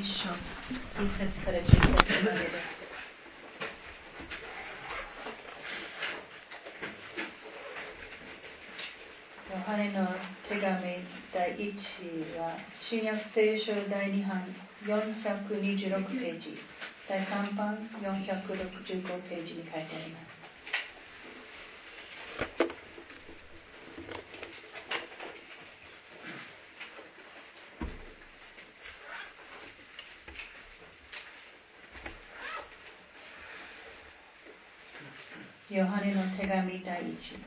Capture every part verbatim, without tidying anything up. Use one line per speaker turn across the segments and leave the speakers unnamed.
章いっ節からじゅっ節までです。ヨハネの手紙第いちは新約聖書第に版よんひゃくにじゅうろくページ、第さん版よんひゃくろくじゅうごページに書いてあります。ヨハネの手紙第いち。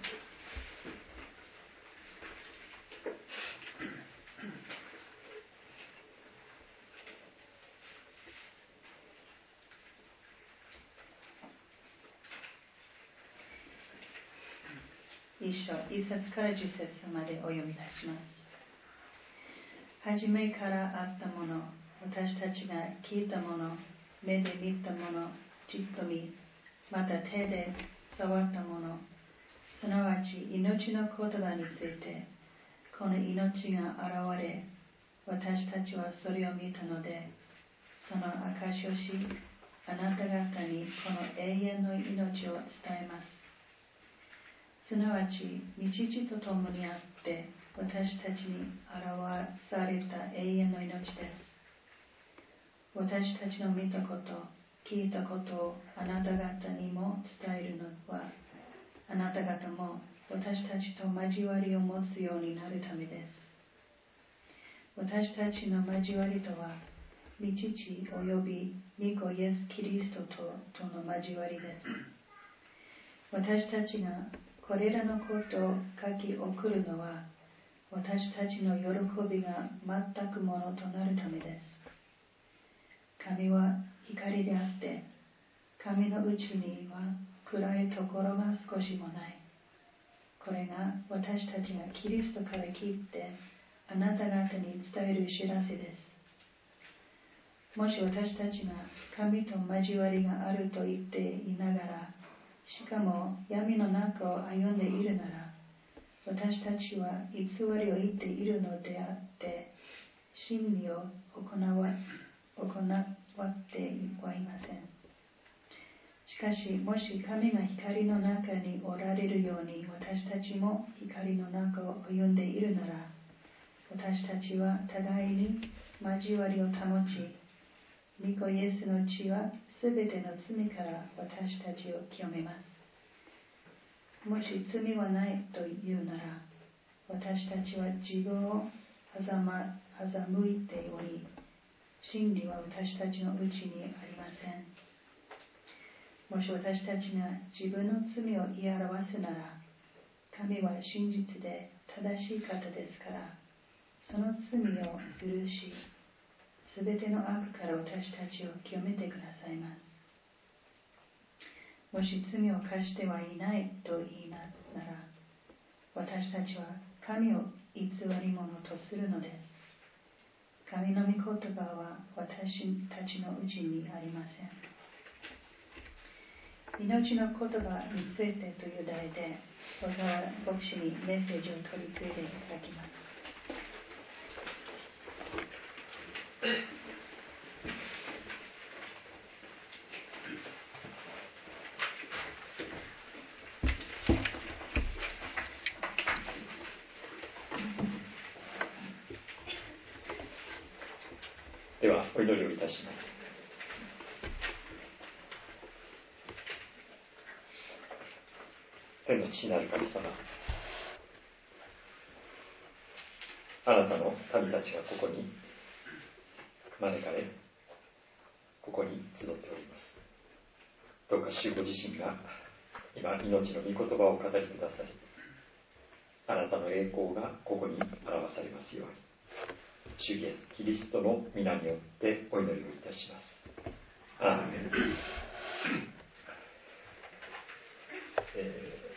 一章一節から十節までお読み出します。はじめからあったもの、私たちが聞いたもの、目で見たもの、じっと見、また手で触ったもの、すなわち命の言葉について、この命が現れ、私たちはそれを見たので、その証しをし、あなた方にこの永遠の命を伝えます。すなわち、日時とともにあって、私たちに表された永遠の命です。私たちの見たこと、聞いたことをあなた方にも伝えるのは、あなた方も私たちと交わりを持つようになるためです。私たちの交わりとは、御父および御子イエス・キリストととの交わりです。私たちがこれらのことを書き送るのは、私たちの喜びが全くものとなるためです。神は光であって、神のうちには暗いところが少しもない。これが私たちがキリストから聞いて、あなた方に伝える知らせです。もし私たちが神と交わりがあると言っていながら、しかも闇の中を歩んでいるなら、私たちは偽りを言っているのであって、真理を行わ、行ってはいません。しかし、もし神が光の中におられるように、私たちも光の中を歩んでいるなら、私たちは互いに交わりを保ち、御子イエスの血はすべての罪から私たちを清めます。もし罪はないというなら、私たちは自分を欺いており、真理は私たちのうちにありません。もし私たちが自分の罪を言い表すなら、神は真実で正しい方ですから、その罪を許し、すべての悪から私たちを清めてくださいます。もし罪を犯してはいないと言いなら、私たちは神を偽り者とするのです。神の御言葉は私たちのうちにありません。命の言葉についてという題で、小沢牧師にメッセージを取り次いでいただきます。
ではお祈りをいたします。天の父なる神様、あなたの民たちがここに招かれ、ここに集っております。どうか主ご自身が今命の御言葉を語りくださり、あなたの栄光がここに表されますように、主イエスキリストの皆によってお祈りをいたします。アーメン。えー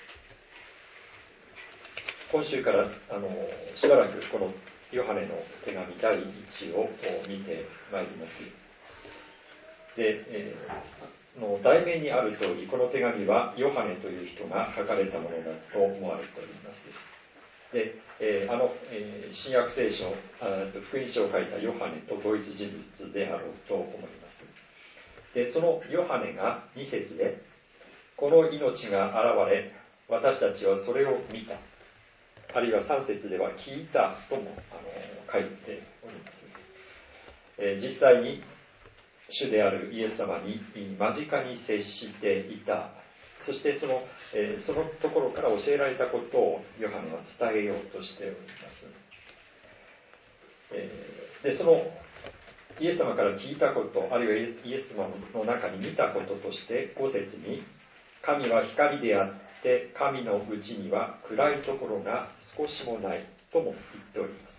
今週からあのしばらくこのヨハネの手紙だいいちを見てまいります。で、えー、の題名にある通り、この手紙はヨハネという人が書かれたものだと思われております。 で、えー、あの、えー、新約聖書、あ福音書を書いたヨハネと同一人物であろうと思います。で、そのヨハネがに節で、この命が現れ、私たちはそれを見た。あるいはさん節では聞いたともあの書いております。えー、実際に主であるイエス様に間近に接していた。そしてその、えー、そのところから教えられたことをヨハネは伝えようとしております。えー、で、そのイエス様から聞いたこと、あるいはイエス様の中に見たこととしてご節に、神は光であって神のうちには暗いところが少しもないとも言っております。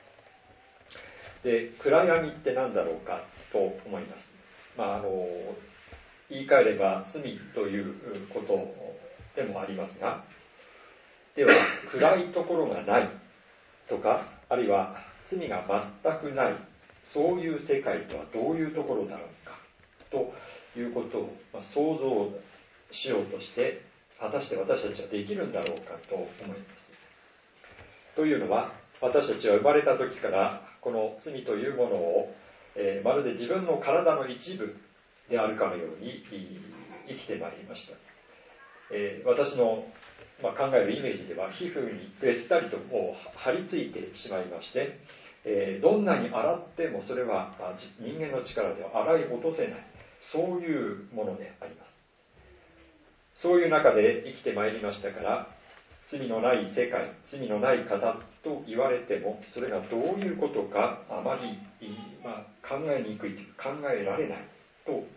で、暗闇って何だろうかと思います。まあ、あの言い換えれば罪ということでもありますが、では暗いところがないとか、あるいは罪が全くない、そういう世界とはどういうところだろうかということを想像しようとして、果たして私たちはできるんだろうかと思います。というのは、私たちは生まれた時からこの罪というものを、えー、まるで自分の体の一部であるかのように生きてまいりました。えー、私の、まあ、考えるイメージでは、皮膚にべったりとこう張り付いてしまいまして、えー、どんなに洗ってもそれは人間の力では洗い落とせない、そういうものであります。そういう中で生きてまいりましたから、罪のない世界、罪のない方と言われても、それがどういうことかあまり、まあ、考えにくい、考えられないと思います。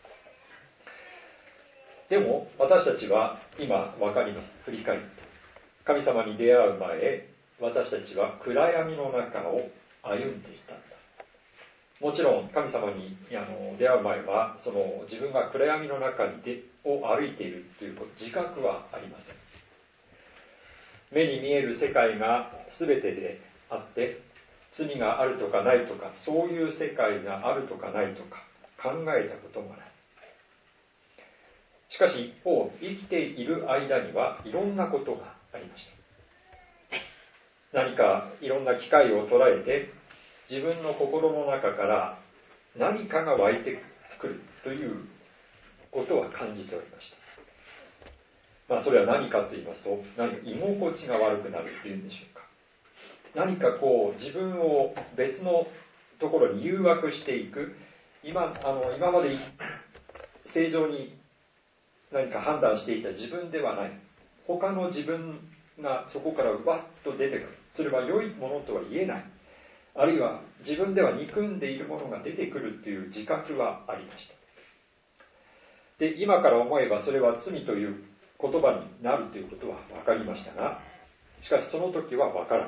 でも私たちは今わかります。振り返って、神様に出会う前、私たちは暗闇の中を歩んでいたんだ。もちろん神様にあの出会う前は、その自分が暗闇の中にでを歩いているということ、自覚はありません。目に見える世界が全てであって、罪があるとかないとか、そういう世界があるとかないとか考えたこともない。しかし一方、生きている間にはいろんなことがありました。何かいろんな機会を捉えて、自分の心の中から何かが湧いてくるということは感じておりました。まあそれは何かと言いますと、何か居心地が悪くなるというんでしょうか。何かこう自分を別のところに誘惑していく、今あの今まで正常に何か判断していた自分ではない、他の自分がそこからわっと出てくる。それは良いものとは言えない。あるいは自分では憎んでいるものが出てくるという自覚はありました。で、今から思えばそれは罪という言葉になるということは分かりましたが、しかしその時は分から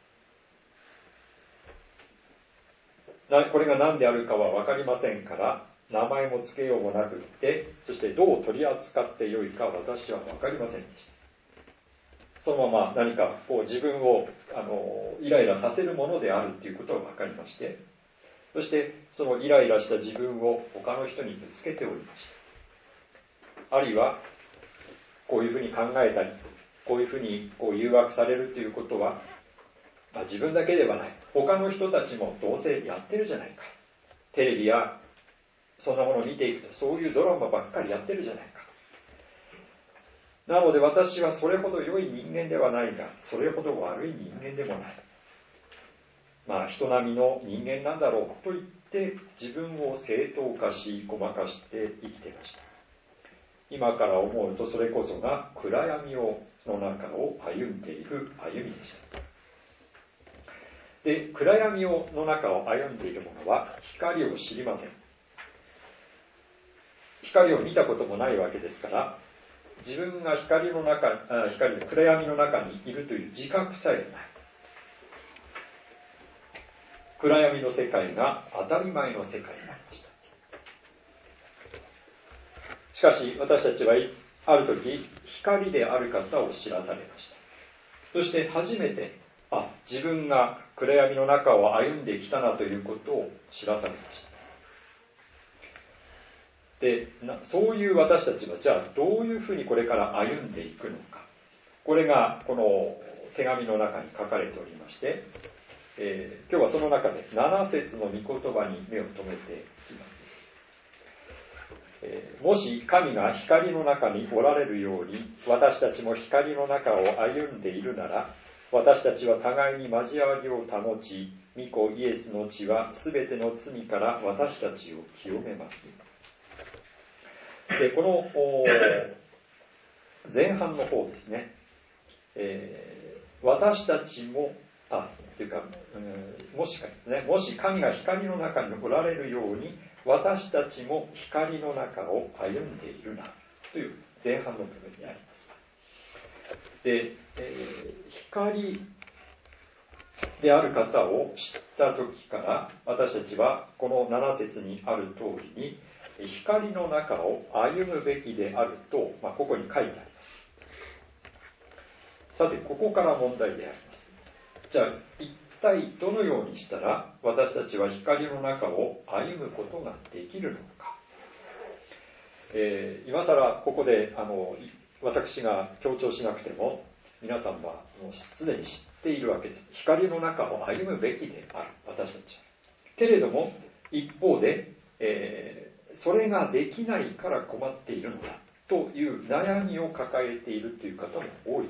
ない。これが何であるかは分かりませんから、名前も付けようもなくって、そしてどう取り扱ってよいか私は分かりませんでした。そのまま何かこう自分をあのイライラさせるものであるということが分かりまして、そしてそのイライラした自分を他の人にぶつけておりました。あるいはこういうふうに考えたり、こういうふうにこう誘惑されるということは、まあ、自分だけではない。他の人たちもどうせやってるじゃないか。テレビやそんなものを見ていくと、そういうドラマばっかりやってるじゃないか。なので私はそれほど良い人間ではないが、それほど悪い人間でもない。まあ人並みの人間なんだろうと言って自分を正当化し、ごまかして生きていました。今から思うとそれこそが暗闇をの中を歩んでいる歩みでした。で、暗闇をの中を歩んでいる者は光を知りません。光を見たこともないわけですから、自分が光の中、あ光の暗闇の中にいるという自覚さえない。暗闇の世界が当たり前の世界になりました。しかし私たちはある時、光である方を知らされました。そして初めて、あ、自分が暗闇の中を歩んできたなということを知らされました。で、そういう私たちはじゃあどういうふうにこれから歩んでいくのか。これがこの手紙の中に書かれておりまして、えー、今日はその中でなな節の御言葉に目を留めていきます。えー、もし神が光の中におられるように私たちも光の中を歩んでいるなら、私たちは互いに交わりを保ち、御子イエスの血はすべての罪から私たちを清めます。で、この前半の方ですね、えー、私たちもあというか、うん、もしかですね、もし神が光の中におられるように私たちも光の中を歩んでいるなという前半の部分にあります。で、えー、光である方を知った時から私たちはこのなな節にある通りに光の中を歩むべきであると、まあ、ここに書いてあります。さて、ここから問題であります。じゃあ一体どのようにしたら私たちは光の中を歩むことができるのか。えー、今更ここであの私が強調しなくても皆さんはもうすでに知っているわけです。光の中を歩むべきである私たちは。けれども一方で、えー、それができないから困っているのだという悩みを抱えているという方も多いと思います。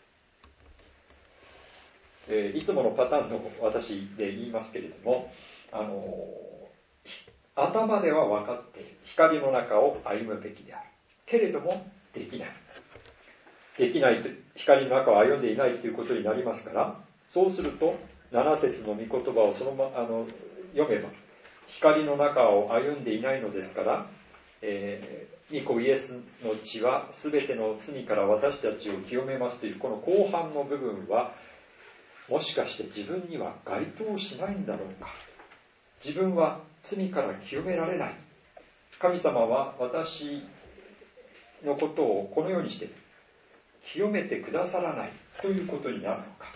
えー、いつものパターンの私で言いますけれども、あのー、頭では分かっている。光の中を歩むべきである。けれどもできない。できないと、光の中を歩んでいないということになりますから、そうするとなな節の御言葉をそのまあの読めば、光の中を歩んでいないのですから、えー、御子イエスの血はすべての罪から私たちを清めますというこの後半の部分は、もしかして自分には該当しないんだろうか。自分は罪から清められない。神様は私のことをこのようにして清めてくださらないということになるのか。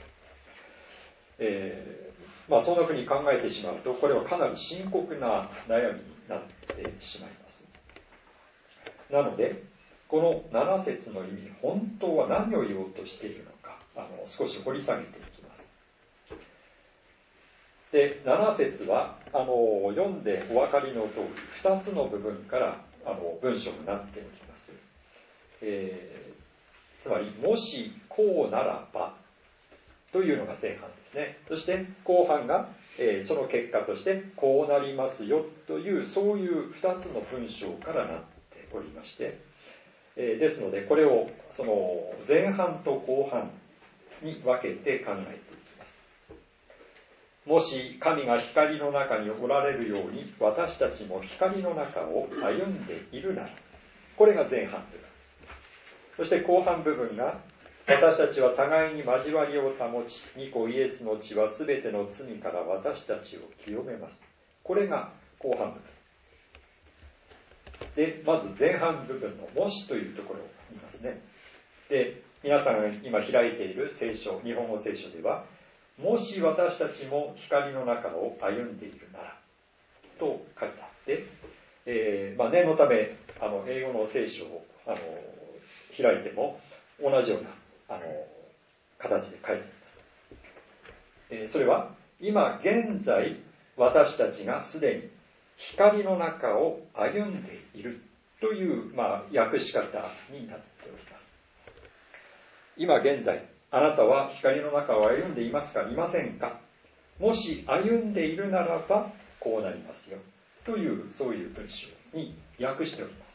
えー、まあそんなふうに考えてしまうと、これはかなり深刻な悩みになってしまいます。なので、このなな節の意味、本当は何を言おうとしているのか、あの少し掘り下げていきます。で、なな節はあの読んでお分かりの通り、ふたつの部分からあの文章になっております。えー、つまり、もしこうならばというのが前半ですね。そして後半が、えー、その結果としてこうなりますよという、そういうふたつの文章からなっておりまして、えー、ですのでこれをその前半と後半に分けて考えていきます。もし神が光の中におられるように私たちも光の中を歩んでいるなら、これが前半部分。そして後半部分が、私たちは互いに交わりを保ち、御子イエスの血はすべての罪から私たちを清めます。これが後半部分で、まず前半部分のもしというところを見ますね。で、皆さんが今開いている聖書、日本語聖書では、もし私たちも光の中を歩んでいるならと書いてあって、えーまあ、念のためあの英語の聖書をあの開いても同じようなあの形で書いてあります。えー、それは今現在私たちがすでに光の中を歩んでいるという、まあ、訳し方になっております。今現在あなたは光の中を歩んでいますか、いませんか。もし歩んでいるならばこうなりますよという、そういう文章に訳しております。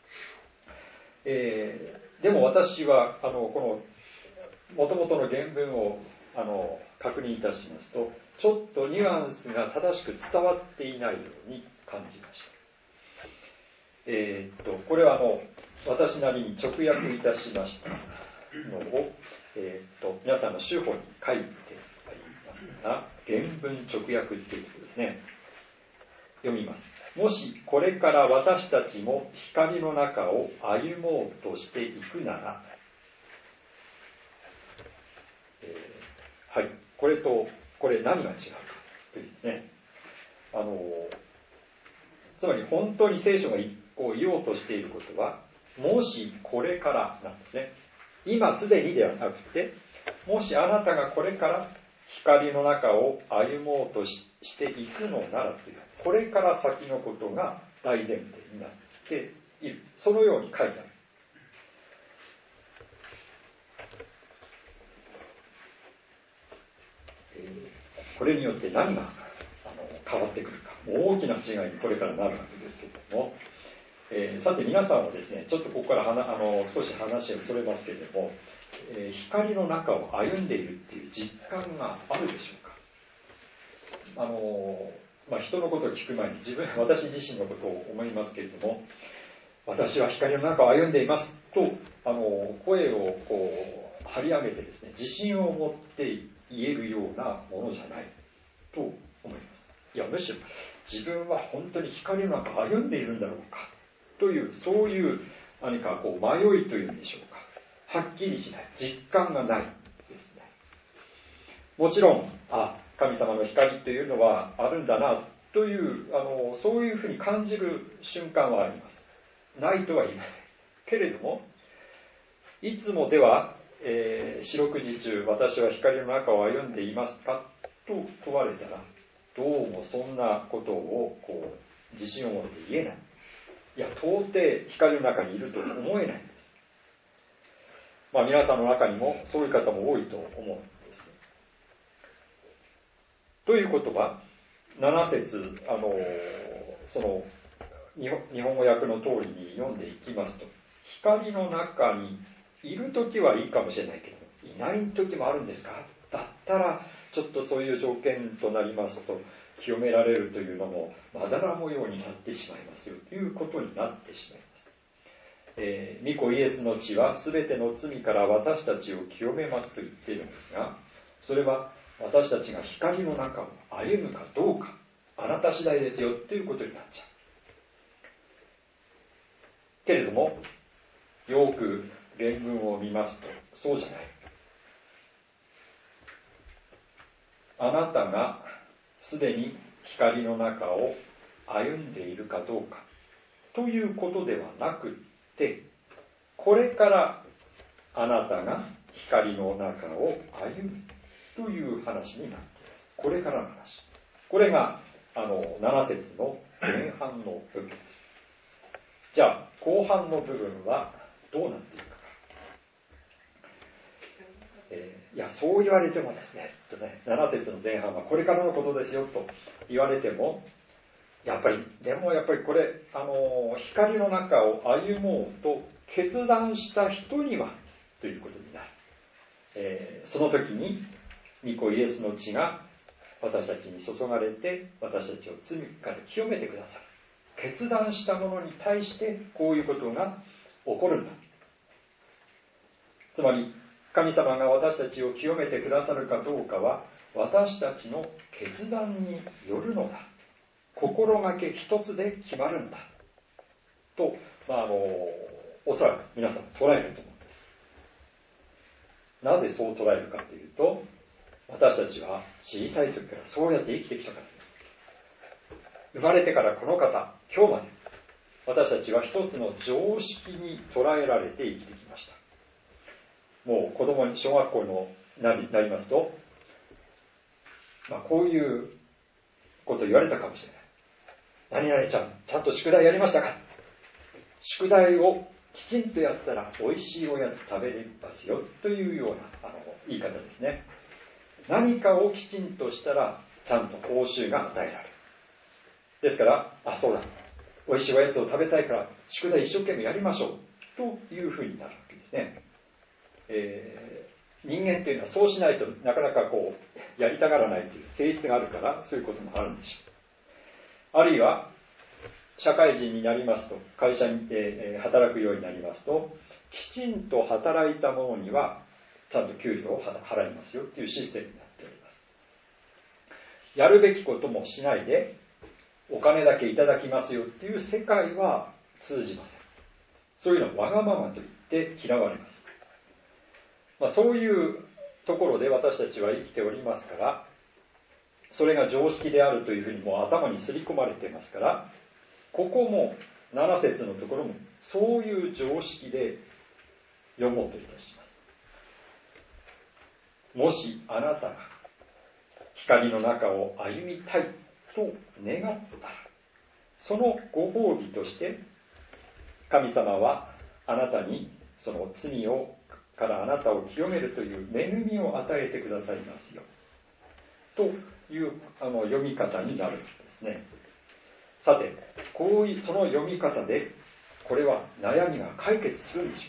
えー、でも私はあのこの元々の原文をあの確認いたしますと、ちょっとニュアンスが正しく伝わっていないように感じました。えー、っとこれはあの私なりに直訳いたしましたのを、えー、と皆さんの手法に書いてありますが、原文直訳ということですね。読みます。もしこれから私たちも光の中を歩もうとしていくなら、えー、はい、これとこれ何が違うかというですね、あのつまり本当に聖書がこう言おうとしていることは、もしこれからなんですね。今すでにではなくて、 もしあなたがこれから光の中を歩もうと し, していくのならという、これから先のことが大前提になっている。そのように書いてある。えー、これによって何があの変わってくるか、大きな違いにこれからなるわけですけれども、えー、さて皆さんはですね、ちょっとここからはなあの少し話をそれますけれども、えー、光の中を歩んでいるっていう実感があるでしょうか。あのまあ、人のことを聞く前に自分、私自身のことを思いますけれども、私は光の中を歩んでいますと、あの声をこう張り上げてですね、自信を持って言えるようなものじゃないと思います。いや、むしろ自分は本当に光の中を歩んでいるんだろうかという、そういう何かこう迷いというんでしょうか、はっきりしない、実感がないですね。もちろん、あ、神様の光というのはあるんだなという、あのそういうふうに感じる瞬間はあります。ないとは言いませんけれども、いつもでは、えー、四六時中私は光の中を歩んでいますかと問われたら、どうもそんなことをこう自信を持って言えない。いや、到底光の中にいると思えないんです。まあ皆さんの中にもそういう方も多いと思うんです。ということは、なな節、あのその日本語訳の通りに読んでいきますと、光の中にいるときはいいかもしれないけど、いないときもあるんですか？だったらちょっとそういう条件となりますと、清められるというのもまだら模様になってしまいますよということになってしまいます。えー、御子イエスの血はすべての罪から私たちを清めますと言っているんですが、それは私たちが光の中を歩むかどうか、あなた次第ですよということになっちゃう。けれども、よく原文を見ますと、そうじゃない。あなたがすでに光の中を歩んでいるかどうかということではなくって、これからあなたが光の中を歩むという話になっています。これからの話。これがあのなな節の前半の部分です。じゃあ後半の部分はどうなっているか。えー、いやそう言われてもですね、とね、なな節の前半はこれからのことですよと言われても、やっぱりでもやっぱりこれあの光の中を歩もうと決断した人にはということになる。えー、その時に御子イエスの血が私たちに注がれて、私たちを罪から清めてくださる。決断したものに対してこういうことが起こるんだ。つまり神様が私たちを清めてくださるかどうかは私たちの決断によるのだ。心がけ一つで決まるんだと、まあ、あのおそらく皆さん捉えると思うんです。なぜそう捉えるかというと、私たちは小さい時からそうやって生きてきたからです。生まれてからこの方、今日まで私たちは一つの常識に捉えられて生きてきました。もう子供に小学校のなりなりますと、まあ、こういうこと言われたかもしれない。何々ちゃん、ちゃんと宿題やりましたか？宿題をきちんとやったら美味しいおやつ食べれますよというようなあの言い方ですね。何かをきちんとしたらちゃんと報酬が与えられる。ですから、あ、そうだ、美味しいおやつを食べたいから宿題一生懸命やりましょうというふうになるわけですね。えー、人間というのはそうしないとなかなかこうやりたがらないという性質があるから、そういうこともあるんでしょう。あるいは社会人になりますと、会社に、えー、働くようになりますと、きちんと働いた者にはちゃんと給料を払いますよというシステムになっております。やるべきこともしないでお金だけいただきますよという世界は通じません。そういうのはわがままと言って嫌われます。まあ、そういうところで私たちは生きておりますから、それが常識であるというふうにもう頭に刷り込まれていますから、ここもなな節のところもそういう常識で読もうといたします。 もしあなたが光の中を歩みたいと願ったら、そのご褒美として神様はあなたにその罪をからあなたを清めるという恵みを与えてくださいますよというあの読み方になるんですね。さて、こういうその読み方でこれは悩みが解決するんでしょ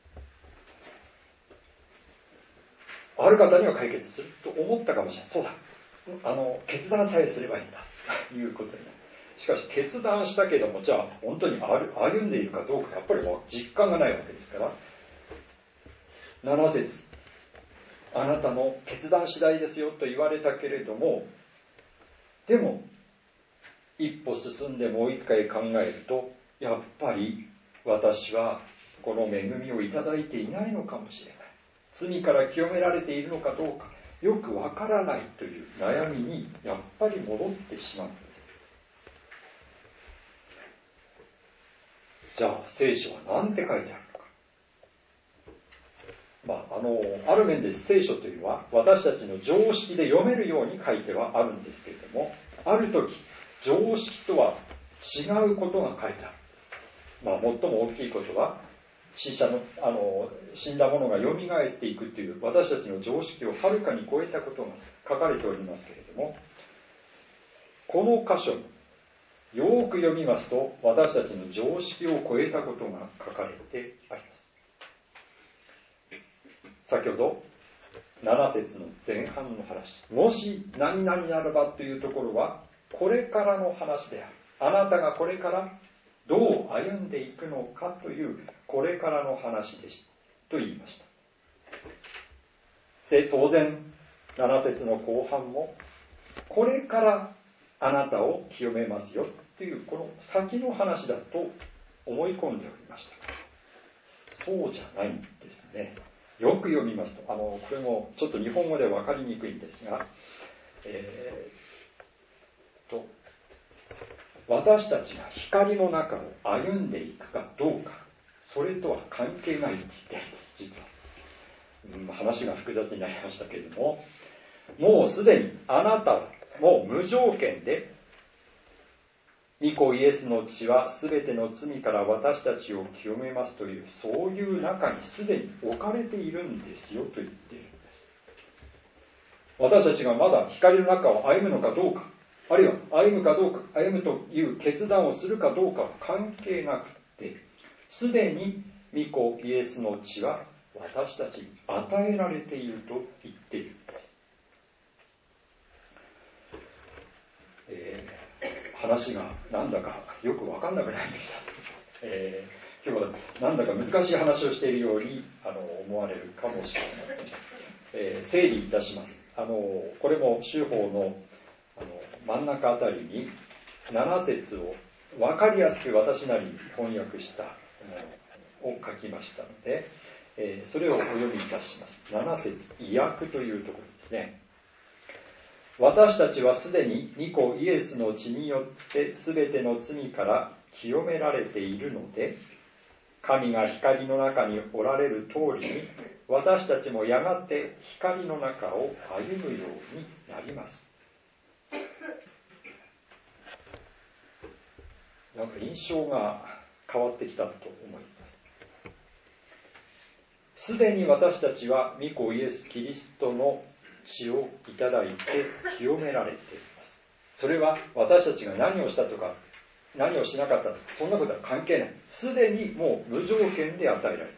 うか。ある方には解決すると思ったかもしれない。そうだ、あの決断さえすればいいんだということになる。しかし決断したけども、じゃあ本当に歩んでいるかどうか、やっぱりもう実感がないわけですから、なな節、あなたの決断次第ですよと言われたけれども、でも一歩進んでもう一回考えると、やっぱり私はこの恵みをいただいていないのかもしれない、罪から清められているのかどうかよくわからないという悩みにやっぱり戻ってしまうんです。じゃあ聖書は何て書いてあるのか。まあ、あのある面で聖書というのは私たちの常識で読めるように書いてはあるんですけれども、ある時常識とは違うことが書いてある。まあ、最も大きいことは死者の、あの死んだ者がよみがえっていくという私たちの常識をはるかに超えたことが書かれておりますけれども、この箇所よく読みますと私たちの常識を超えたことが書かれてあります。先ほどなな節の前半の話、もし何々ならばというところはこれからの話である。あなたがこれからどう歩んでいくのかというこれからの話ですと言いました。で、当然なな節の後半もこれからあなたを清めますよというこの先の話だと思い込んでおりました。そうじゃないんですね。よく読みますと、あのこれもちょっと日本語で分かりにくいんですが、えー、と私たちが光の中を歩んでいくかどうか、それとは関係ないって言ってるんです。実は、うん、話が複雑になりましたけれども、もうすでにあなたはもう無条件で御子イエスの血はすべての罪から私たちを清めますという、そういう中にすでに置かれているんですよと言っているんです。私たちがまだ光の中を歩むのかどうか、あるいは歩むかどうか、歩むという決断をするかどうかは関係なくて、すでに御子イエスの血は私たちに与えられていると言っているんです。えー話がなんだかよく分かんなくなってきた、えー、今日はなんだか難しい話をしているようにあの思われるかもしれません。えー、整理いたします。あのこれも修法の、あの真ん中あたりになな節を分かりやすく私なりに翻訳したものを書きましたので、えー、それをお読みいたします。なな節、意訳というところですね。私たちはすでに御子イエスの血によってすべての罪から清められているので、神が光の中におられる通りに私たちもやがて光の中を歩むようになります。なんか印象が変わってきたと思います。すでに私たちは御子イエス・キリストの血をいただいて清められています。それは私たちが何をしたとか何をしなかったとかそんなことは関係ない。すでにもう無条件で与えられております。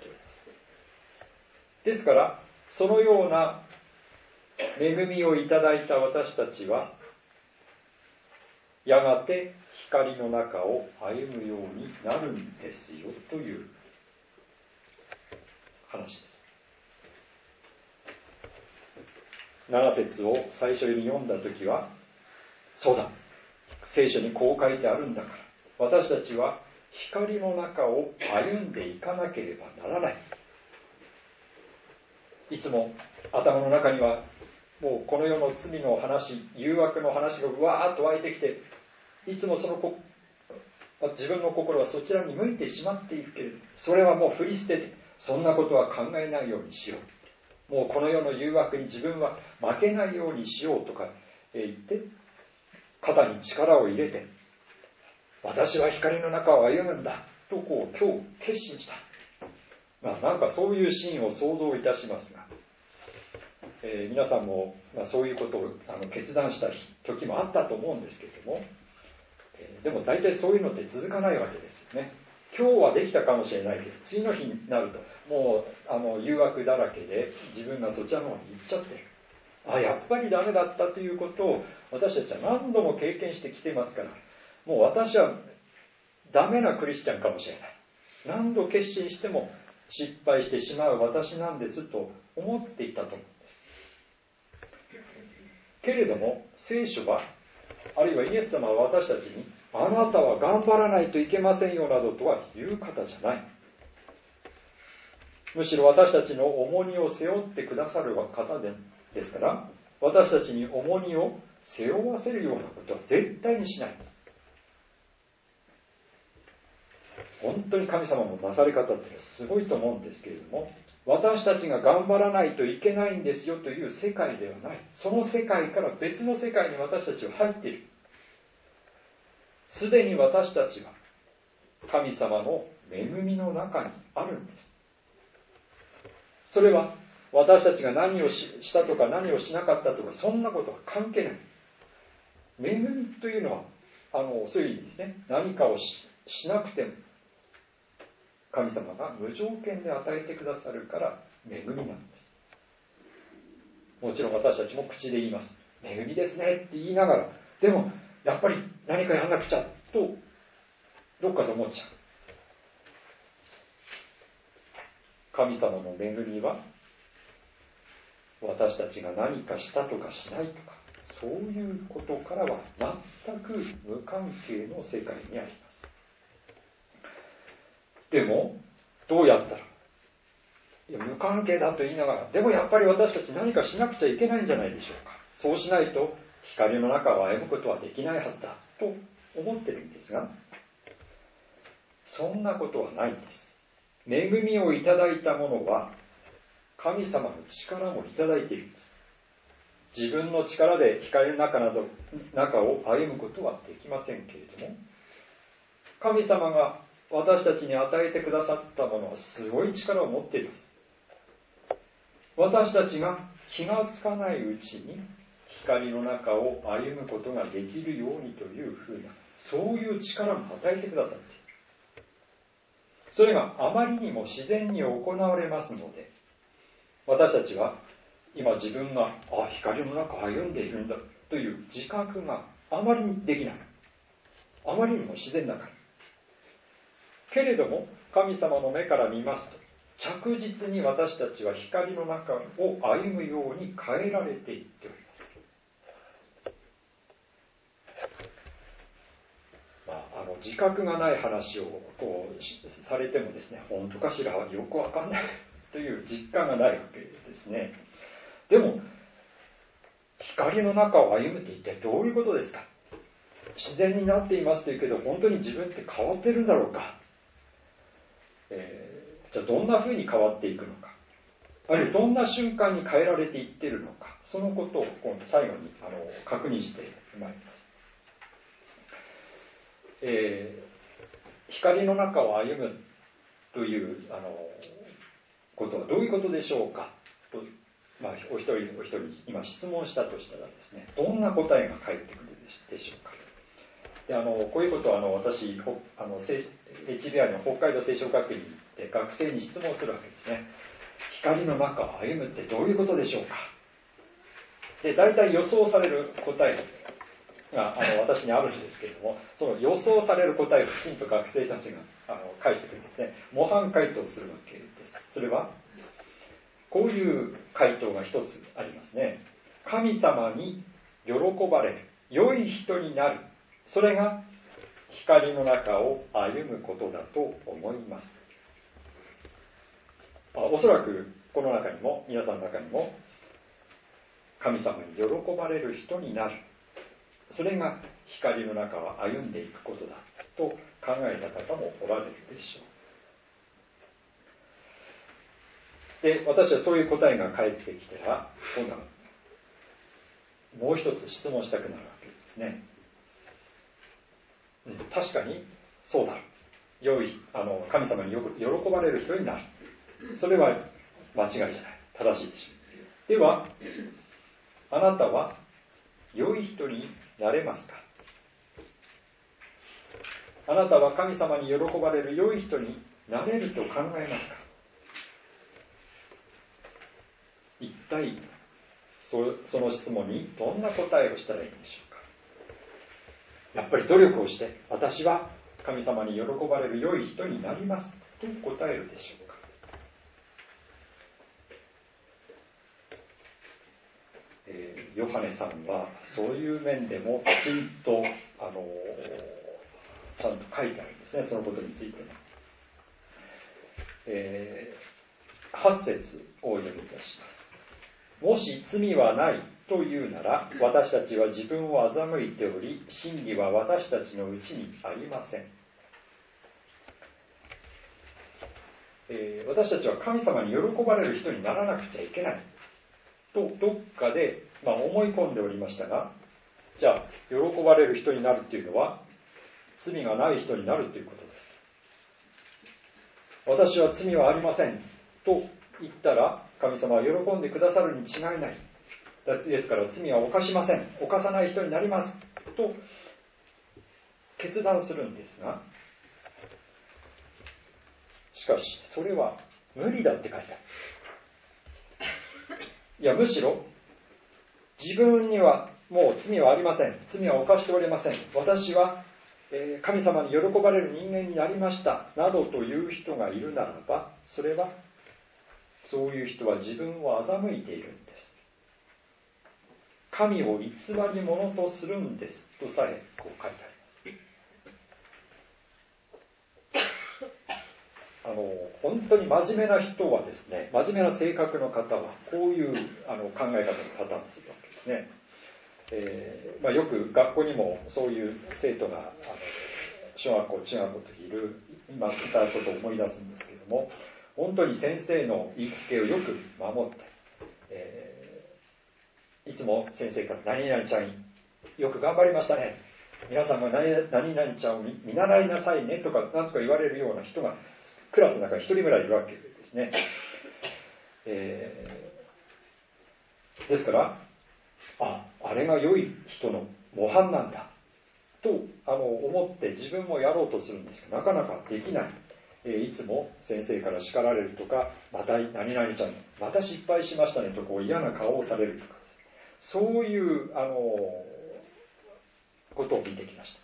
ですからそのような恵みをいただいた私たちはやがて光の中を歩むようになるんですよという話です。なな節を最初に読んだときは、そうだ、聖書にこう書いてあるんだから、私たちは光の中を歩んでいかなければならない。いつも頭の中には、もうこの世の罪の話、誘惑の話がうわーっと湧いてきて、いつもそのこ自分の心はそちらに向いてしまっているけれど、それはもう振り捨てて、そんなことは考えないようにしよう。 もうこの世の誘惑に自分は負けないようにしようとか言って肩に力を入れて、私は光の中を歩むんだとこう今日決心した。まあなんかそういうシーンを想像いたしますが、えー、皆さんも、まあ、そういうことをあの決断した時もあったと思うんですけれども、えー、でも大体そういうのって続かないわけですよね。今日はできたかもしれないけど、次の日になるともうあの誘惑だらけで自分がそちらの方に行っちゃってる。あ、やっぱりダメだったということを私たちは何度も経験してきてますから、もう私はダメなクリスチャンかもしれない。何度決心しても失敗してしまう私なんですと思っていたと思うんです。けれども聖書は、あるいはイエス様は私たちに、あなたは頑張らないといけませんよなどとは言う方じゃない。むしろ私たちの重荷を背負ってくださる方でですから、私たちに重荷を背負わせるようなことは絶対にしない。本当に神様のなされ方ってすごいと思うんですけれども、私たちが頑張らないといけないんですよという世界ではない。その世界から別の世界に私たちは入っている。すでに私たちは神様の恵みの中にあるんです。それは私たちが何をしたとか何をしなかったとか、そんなことは関係ない。恵みというのは、あのそういう意味ですね。何かを し, しなくても神様が無条件で与えてくださるから恵みなんです。もちろん私たちも口で言います。恵みですねって言いながら、でもやっぱり何かやらなくちゃとどっかで思っちゃう。神様の恵みは私たちが何かしたとかしないとか、そういうことからは全く無関係の世界にあります。でもどうやったら、いや無関係だと言いながら、でもやっぱり私たち何かしなくちゃいけないんじゃないでしょうか。そうしないと光の中を歩むことはできないはずだと思ってるんですが、そんなことはないんです。恵みをいただいたものは神様の力もいただいているんです。自分の力で光の中など中を歩むことはできませんけれども、神様が私たちに与えてくださったものはすごい力を持っています。私たちが気がつかないうちに光の中を歩むことができるようにというふうな、そういう力も与えてくださっている。それがあまりにも自然に行われますので、私たちは今自分があ光の中を歩んでいるんだという自覚があまりにできない。あまりにも自然だから。けれども神様の目から見ますと、着実に私たちは光の中を歩むように変えられていっております。まあ、あの自覚がない話をこうされてもですね、本当かしらよくわかんないという実感がないわけですね。でも光の中を歩むって一体どういうことですか。自然になっていますというけど、本当に自分って変わってるんだろうか。えー、じゃあどんな風に変わっていくのか、あるいはどんな瞬間に変えられていっているのか、そのことを今度最後にあの確認してまいります。えー、光の中を歩むというあのことはどういうことでしょうかと、まあ、お一人お一人今質問したとしたらですね、どんな答えが返ってくるでしょうか。であのこういうことはあの私あの エイチビーアイ の北海道聖書学院に行って学生に質問するわけですね。光の中を歩むってどういうことでしょうか。で大体予想される答えがあの私にあるんですけれども、その予想される答えをきちんと学生たちがあの返してくるんですね。模範回答をするわけです。それはこういう回答が一つありますね。神様に喜ばれる、良い人になる、それが光の中を歩むことだと思います。おそらくこの中にも皆さんの中にも神様に喜ばれる人になる、それが光の中を歩んでいくことだと考えた方もおられるでしょで、私はそういう答えが返ってきたら、今度はもう一つ質問したくなるわけですね。うん、確かにそうだ。良いあの神様によく喜ばれる人になる。それは間違いじゃない。正しいでしょう。では、あなたは良い人になれますか？あなたは神様に喜ばれる良い人になれると考えますか？一体 そ, その質問にどんな答えをしたらいいんでしょうか。やっぱり努力をして私は神様に喜ばれる良い人になりますと答えるでしょうか。えー、ヨハネさんはそういう面でもきちんと、あのー、ちゃんと書いてあるんですね、そのことについてね。えー、はち節をお読みいたします。もし罪はないというなら、私たちは自分を欺いており、真理は私たちのうちにありません。えー、私たちは神様に喜ばれる人にならなくちゃいけないとどっかで、まあ、思い込んでおりましたが、じゃあ喜ばれる人になるっていうのは罪がない人になるということです。私は罪はありませんと言ったら神様は喜んでくださるに違いない。ですから罪は犯しません、犯さない人になりますと決断するんですが、しかしそれは無理だって書いてある。いや、むしろ自分にはもう罪はありません、罪は犯しておりません、私は神様に喜ばれる人間になりましたなどという人がいるならば、それはそういう人は自分を欺いているんです。神を偽り者とするんですとさえこう書いてあります。あの本当に真面目な人はですね、真面目な性格の方はこういうあの考え方のパターンするわけですね。えーまあ、よく学校にもそういう生徒があの小学校中学校の時いる、今いたことを思い出すんですけれども、本当に先生の言いつけをよく守って、えー、いつも先生から何々ちゃんよく頑張りましたね、皆さんが何々ちゃんを 見, 見習いなさいねとか何とか言われるような人がクラスの中に一人ぐらいいるわけですね。えー、ですからあ、あれが良い人の模範なんだとあの思って自分もやろうとするんですが、なかなかできない。えー、いつも先生から叱られるとか、また何々ちゃんまた失敗しましたねとこう嫌な顔をされるとか、そういうあのことを見てきました。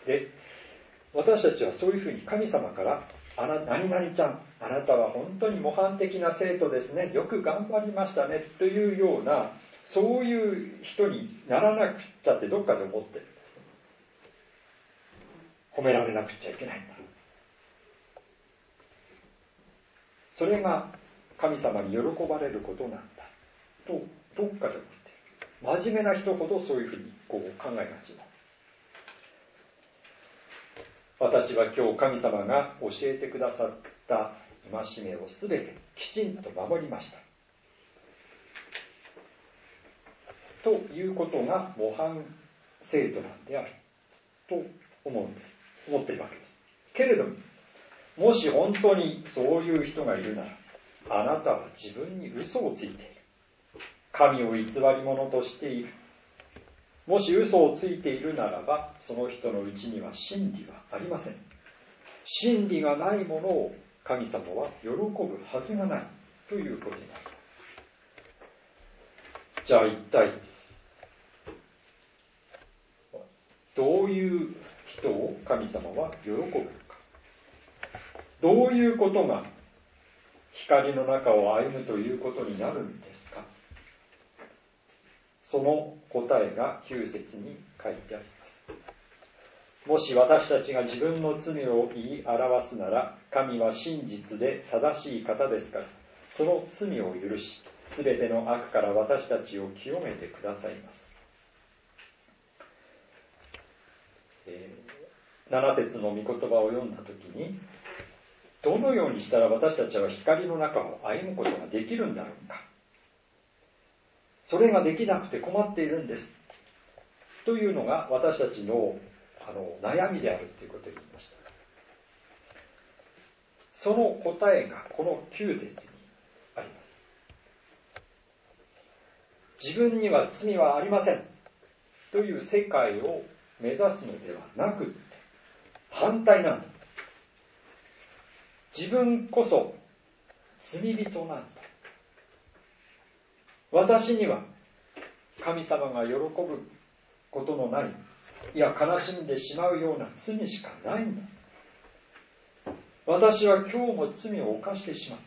で、私たちはそういうふうに神様からあな何々ちゃん、あなたは本当に模範的な生徒ですね、よく頑張りましたねというような、そういう人にならなくちゃってどっかで思ってるんです。褒められなくちゃいけないんだ。それが神様に喜ばれることなんだとどっかで思っている。真面目な人ほどそういうふうにこう考えがちだ。私は今日神様が教えてくださった戒めをすべてきちんと守りましたということが模範生徒なんであると思うんです。思っているわけです。けれども、もし本当にそういう人がいるなら、あなたは自分に嘘をついている。神を偽り者としている。もし嘘をついているならば、その人のうちには真理はありません。真理がないものを神様は喜ぶはずがないということになる。じゃあ一体どういう人を神様は喜ぶのか。どういうことが光の中を歩むということになるんですか。その答えがきゅう節に書いてあります。もし私たちが自分の罪を言い表すなら、神は真実で正しい方ですから、その罪を許し、すべての悪から私たちを清めてくださいます。えー、なな節の御言葉を読んだときに、 どのようにしたら私たちは光の中を歩むことができるんだろうか。それができなくて困っているんです。というのが私たちの、あの悩みであるということを言いました。その答えがこのきゅう節にあります。自分には罪はありませんという世界を目指すのではなく、反対なんだ。自分こそ罪人なんだ。私には神様が喜ぶことのない、いや悲しんでしまうような罪しかないんだ。私は今日も罪を犯してしまった。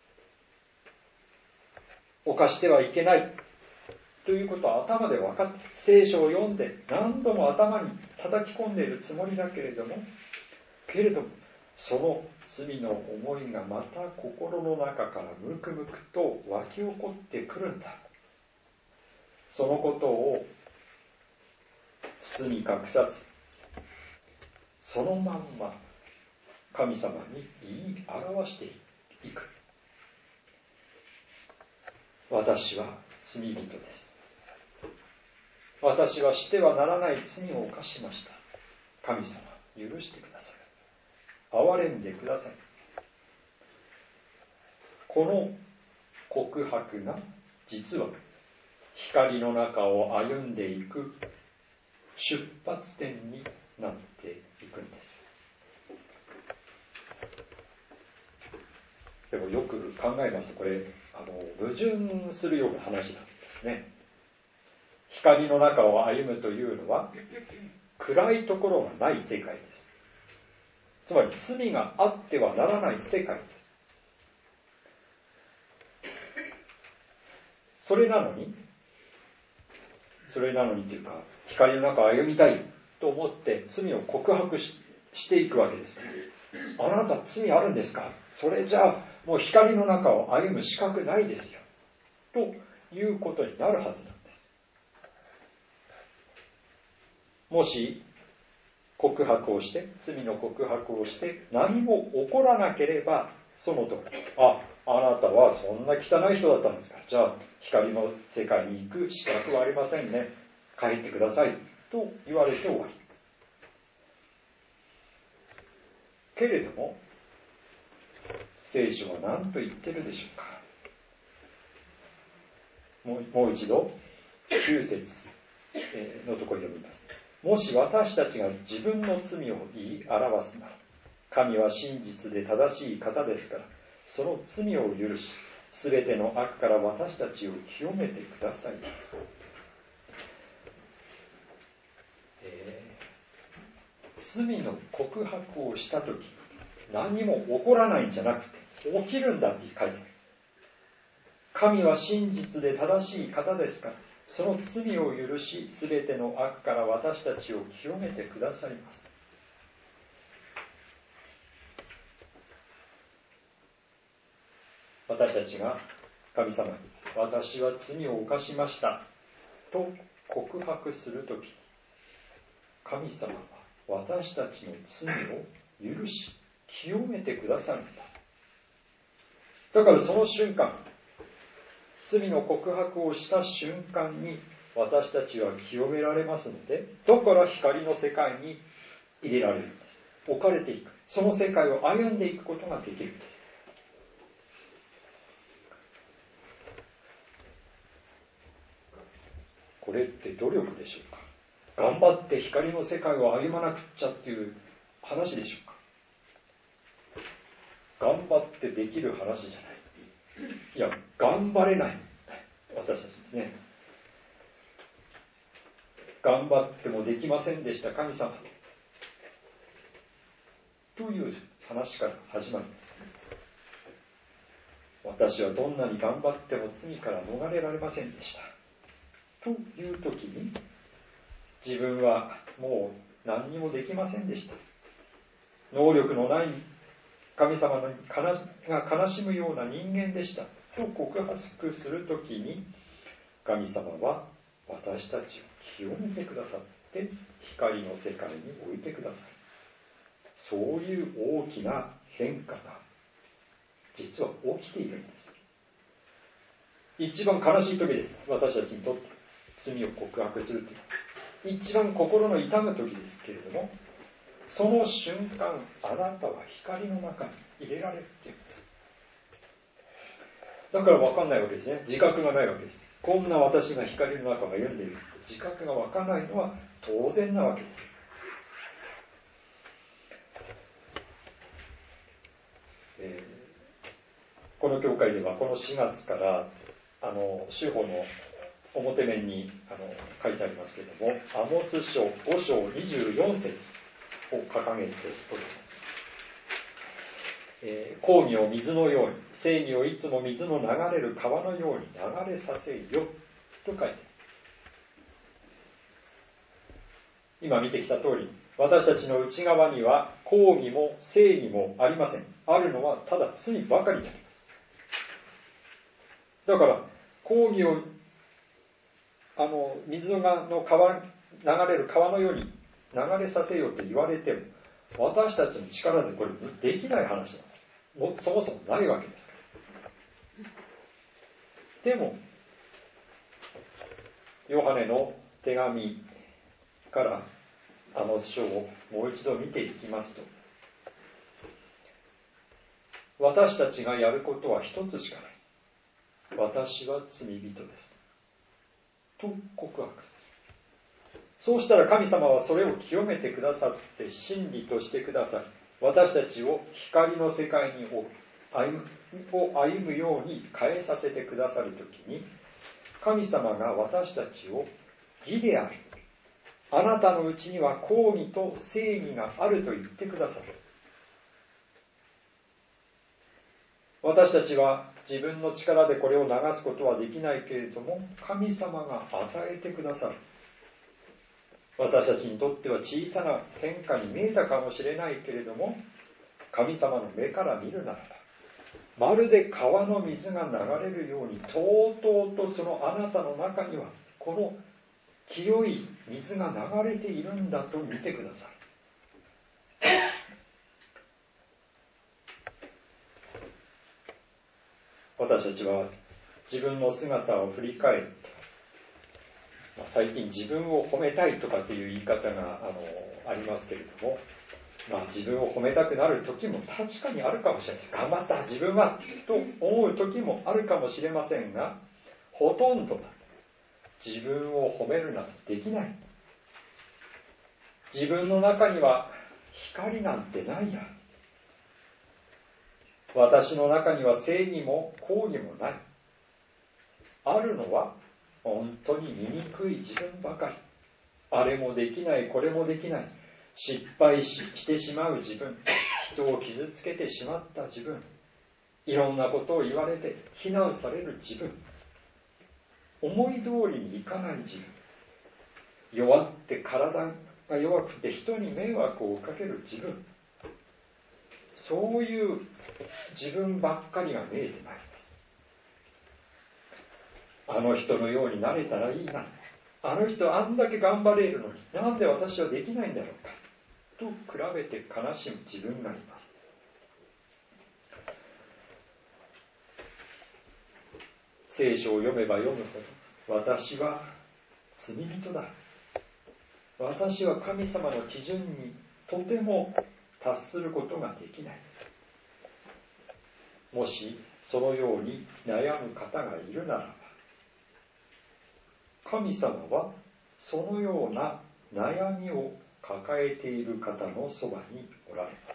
犯してはいけないということは頭で分かって、聖書を読んで何度も頭に叩き込んでいるつもりだけれども、けれどもその罪の思いがまた心の中からムクムクと湧き起こってくるんだ。そのことを包み隠さず、そのまんま神様に言い表していく。私は罪人です。私はしてはならない罪を犯しました。神様、許してください。憐れんでください。この告白が実は光の中を歩んでいく出発点になっていくんです。でもよく考えますと、これあの矛盾するような話なんですね。光の中を歩むというのは暗いところがない世界です。つまり罪があってはならない世界です。それなのにそれなのにというか光の中を歩みたいと思って罪を告白 し, していくわけです。あなた罪あるんですか。それじゃあもう光の中を歩む資格ないですよということになるはずなんです。もし告白をして罪の告白をして何も起こらなければ、その時ああなたはそんな汚い人だったんですか。じゃあ光の世界に行く資格はありませんね。帰ってくださいと言われて終わり。けれども聖書は何と言ってるでしょうか。も う, もう一度きゅう節のところに読みます。もし私たちが自分の罪を言い表すなら、神は真実で正しい方ですから、その罪を許し、すべての悪から私たちを清めてくださいます。えー、罪の告白をしたとき、何も起こらないんじゃなくて、起きるんだって書いてある。神は真実で正しい方ですから、その罪を許し、すべての悪から私たちを清めてくださいます。私たちが神様に、私は罪を犯しましたと告白するとき、神様は私たちの罪を許し、清めてくださるんだ。だからその瞬間、罪の告白をした瞬間に私たちは清められますので、だから光の世界に入れられるんです。置かれていく。その世界を歩んでいくことができるんです。これって努力でしょうか。頑張って光の世界を歩まなくっちゃっていう話でしょうか。頑張ってできる話じゃない。いや、頑張れない私たちですね。頑張ってもできませんでした神様という話から始まるんです。私はどんなに頑張っても罪から逃れられませんでしたという時に、自分はもう何にもできませんでした、能力のない神様が悲しむような人間でしたと告白するときに、神様は私たちを清めてくださって光の世界に置いてください。そういう大きな変化が実は起きているんです。一番悲しい時です。私たちにとって罪を告白するという一番心の痛む時ですけれども、その瞬間あなたは光の中に入れられるっていうんです。だから分かんないわけですね。自覚がないわけです。こんな私が光の中を歩んでいる自覚が分からないのは当然なわけです。えー、この教会ではこのしがつからあの主法の表面にあの書いてありますけれども、アモス書ご章にじゅうよん節を掲げております。えー、公義を水のように、正義をいつも水の流れる川のように流れさせよと書いてある。今見てきた通り、私たちの内側には公義も正義もありません。あるのはただ罪ばかりになります。だから公義をあの水の川、流れる川のように流れさせようと言われても、私たちの力でこれできない話なんです。もそもそもないわけですから。でもヨハネの手紙からあの書をもう一度見ていきますと、私たちがやることは一つしかない。私は罪人ですと告白する。そうしたら神様はそれを清めてくださって真理としてくださり、私たちを光の世界に歩むように変えさせてくださるときに、神様が私たちを義である、あなたのうちには公義と正義があると言ってくださる。私たちは自分の力でこれを流すことはできないけれども、神様が与えてくださる。私たちにとっては小さな変化に見えたかもしれないけれども、神様の目から見るならば、まるで川の水が流れるように、とうとうとそのあなたの中にはこの清い水が流れているんだと見てください。私たちは自分の姿を振り返って、最近自分を褒めたいとかっていう言い方が あのありますけれども、まあ、自分を褒めたくなる時も確かにあるかもしれないです。頑張った自分はと思う時もあるかもしれませんが、ほとんど自分を褒めるなんてできない。自分の中には光なんてないや。私の中には正義も公義もない。あるのは本当に醜い自分ばかり。あれもできない、これもできない。失敗 し, してしまう自分。人を傷つけてしまった自分。いろんなことを言われて非難される自分。思い通りにいかない自分。弱って体が弱くて人に迷惑をかける自分。そういう自分ばっかりが見えてまいります。あの人のようになれたらいいな。あの人あんだけ頑張れるのになんで私はできないんだろうかと比べて悲しむ自分がいます。聖書を読めば読むほど、私は罪人だ。私は神様の基準にとても達することができない。もしそのように悩む方がいるならば、神様はそのような悩みを抱えている方のそばにおられます。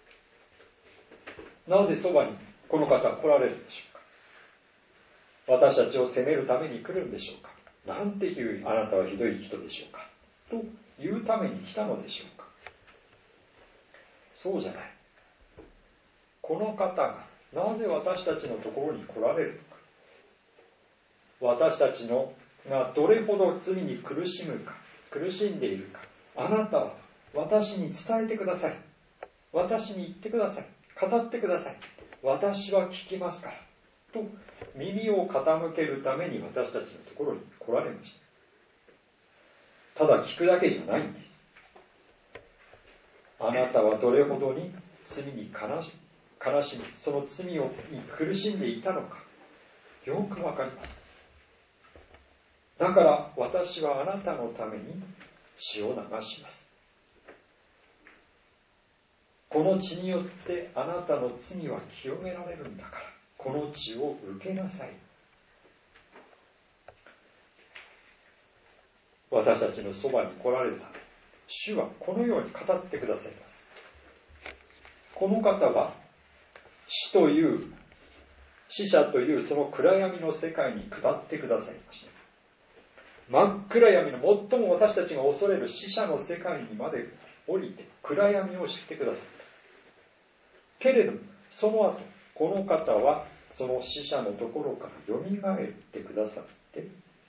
なぜそばにこの方は来られるでしょうか。私たちを責めるために来るんでしょうか。なんていうあなたはひどい人でしょうかというために来たのでしょうか。そうじゃない。この方がなぜ私たちのところに来られるのか。私たちのがどれほど罪に苦しむか、苦しんでいるか、あなたは私に伝えてください。私に言ってください。語ってください。私は聞きますからと耳を傾けるために私たちのところに来られました。ただ聞くだけじゃないんです。あなたはどれほどに罪に悲し悲しみ、その罪をに苦しんでいたのか、よくわかります。だから私はあなたのために血を流します。この血によってあなたの罪は清められるんだから、この血を受けなさい。私たちのそばに来られた主はこのように語ってくださいます。この方は死という死者というその暗闇の世界に下ってくださいました。真っ暗闇の最も私たちが恐れる死者の世界にまで降りて暗闇を知ってくださった。けれどその後この方はその死者のところからよみがえってくださって、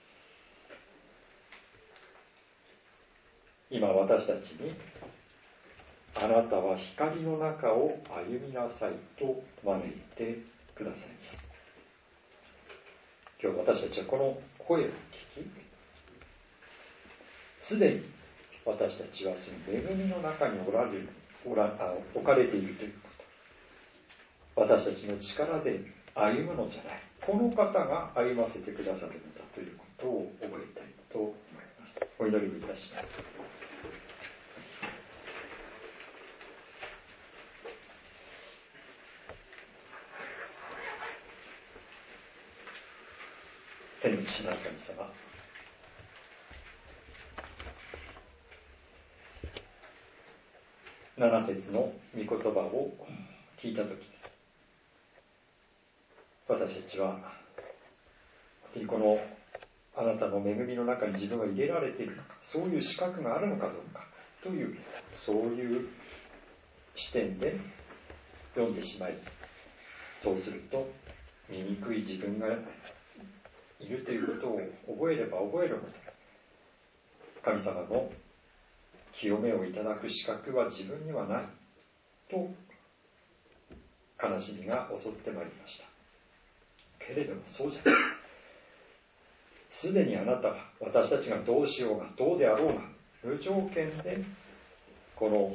今私たちにあなたは光の中を歩みなさいと招いてくださいます。今日私たちはこの声を聞き、すでに私たちはその恵みの中におられる、おらあ置かれているということ。私たちの力で歩むのじゃない。この方が歩ませてくださるのだということを覚えたいと思います。お祈りをいたします。天の父なる神様、七節の御言葉を聞いたとき、私たちは本当にこのあなたの恵みの中に自分は入れられているのか、そういう資格があるのかどうかという、そういう視点で読んでしまい、そうすると醜い自分がいるということを覚えれば覚えるほど、神様の清めをいただく資格は自分にはないと悲しみが襲ってまいりました。けれどもそうじゃない。すでにあなたは私たちがどうしようがどうであろうが無条件でこの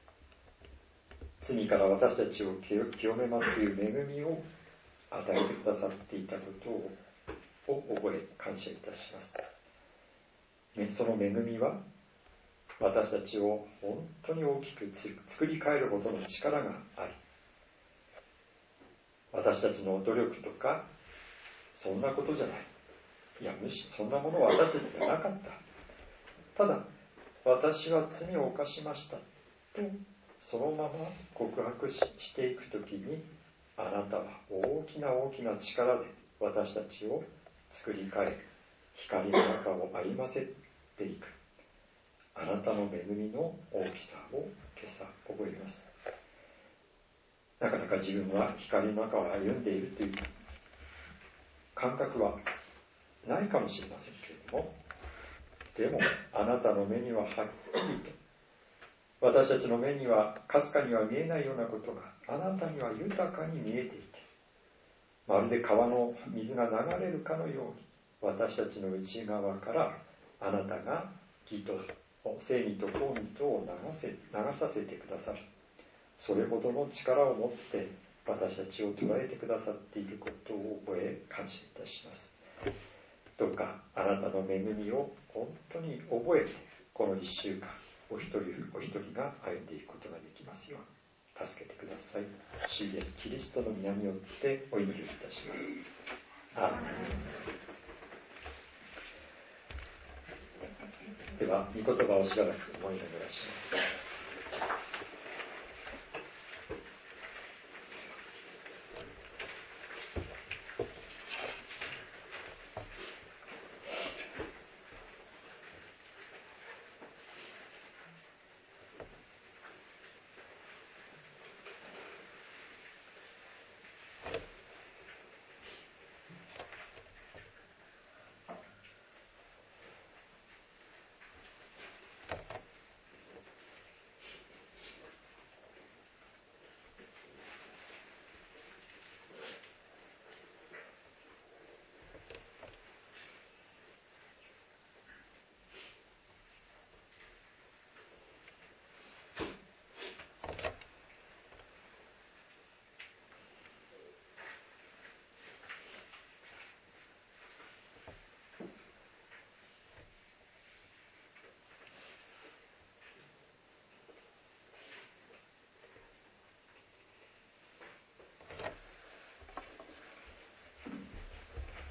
罪から私たちを清めますという恵みを与えてくださっていたことをを覚え感謝いたします。その恵みは私たちを本当に大きく作り変えるほどの力があり、私たちの努力とかそんなことじゃない。いや、むしろそんなものは私たちにはなかった。ただ私は罪を犯しましたとそのまま告白 し, していくときに、あなたは大きな大きな力で私たちを作り変え、光の中を歩ませていく。あなたの恵みの大きさを今朝覚えます。なかなか自分は光の中を歩んでいるという感覚はないかもしれませんけれども、でもあなたの目にははっきりと、私たちの目にはかすかには見えないようなことがあなたには豊かに見えていて、まるで川の水が流れるかのように私たちの内側からあなたが義と正義と公義とを流せ、流させてくださる。それほどの力を持って私たちを捉えてくださっていることを覚え感謝いたします。どうかあなたの恵みを本当に覚えて、この一週間お一人お一人が歩んでいくことができますように助けてください。主イエスキリストの皆によってお祈りをいたします。アーメン。では御言葉をしばらく思い巡らします。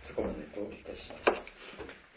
そこまでといたします。